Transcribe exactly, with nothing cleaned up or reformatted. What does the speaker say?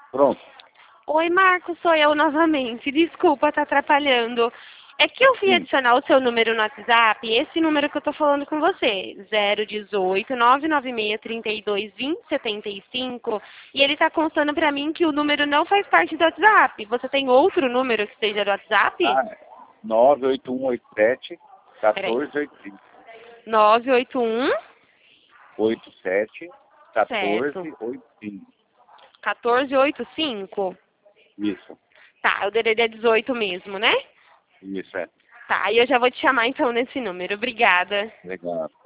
Pronto. Oi, Marcos, sou eu novamente. Desculpa, tá atrapalhando. É que eu fui Sim. adicionar o seu número no WhatsApp, esse número que eu tô falando com você, zero dezoito, nove nove seis, trinta e dois, vinte, setenta e cinco, e ele tá constando pra mim que o número não faz parte do WhatsApp. Você tem outro número que seja do WhatsApp? Ah, é. nove oito um oito sete, Peraí. quatorze oitenta e cinco. nove oito um, oito sete, quatorze certo. oitenta e cinco. quatorze oitenta e cinco. Isso. Tá, o D D D é dezoito mesmo, né? Isso, é. Tá, e eu já vou te chamar então nesse número. Obrigada. Legal.